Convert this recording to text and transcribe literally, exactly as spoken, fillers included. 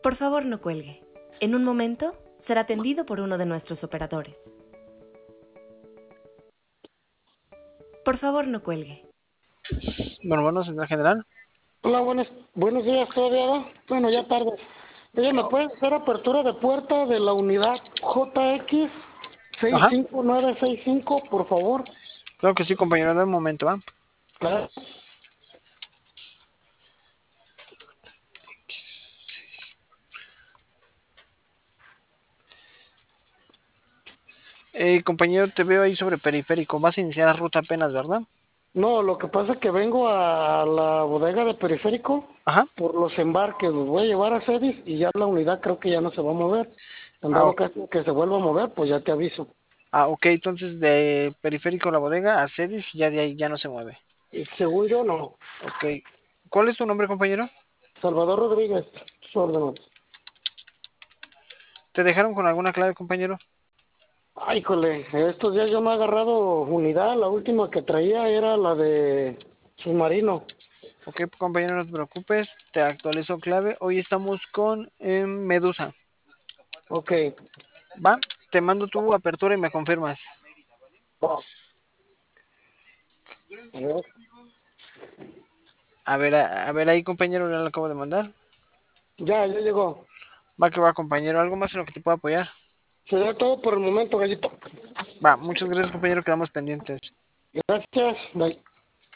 Por favor, no cuelgue. En un momento será atendido por uno de nuestros operadores. Por favor, no cuelgue. Bueno, bueno, señor general. Hola, buenos, buenos días todavía, ¿va? Bueno, ya tarde. Oye, ¿me puedes hacer apertura de puerta de la unidad J X seis Ajá. cinco nueve seis cinco, por favor? Claro que sí, compañero, dame un momento, ¿va? Claro. Eh, compañero, te veo ahí sobre periférico. Vas a iniciar la ruta apenas, ¿verdad? No, lo que pasa es que vengo a la bodega de periférico Ajá. por los embarques. Los voy a llevar a Cedis y ya la unidad creo que ya no se va a mover. En Ah, dado o- caso que se vuelva a mover, pues ya te aviso. ah, ok, entonces de periférico a la bodega a Cedis y ya de ahí ya no se mueve. Y según yo, no. Ok. ¿Cuál es tu nombre, compañero? Salvador Rodríguez, sus órdenes. ¿Te dejaron con alguna clave, compañero? Ay, híjole, estos días yo me he agarrado unidad. La última que traía era la de submarino. Ok, compañero, no te preocupes. Te actualizo clave. Hoy estamos con eh, Medusa. Ok. ¿Va? Te mando tu apertura y me confirmas. Va. A ver. A ver, a, a ver ahí, compañero, ya lo acabo de mandar. Ya, ya llegó. Va que va, compañero. ¿Algo más en lo que te pueda apoyar? Será todo por el momento, gallito. Va, muchas gracias, compañero. Quedamos pendientes. Gracias. Bye.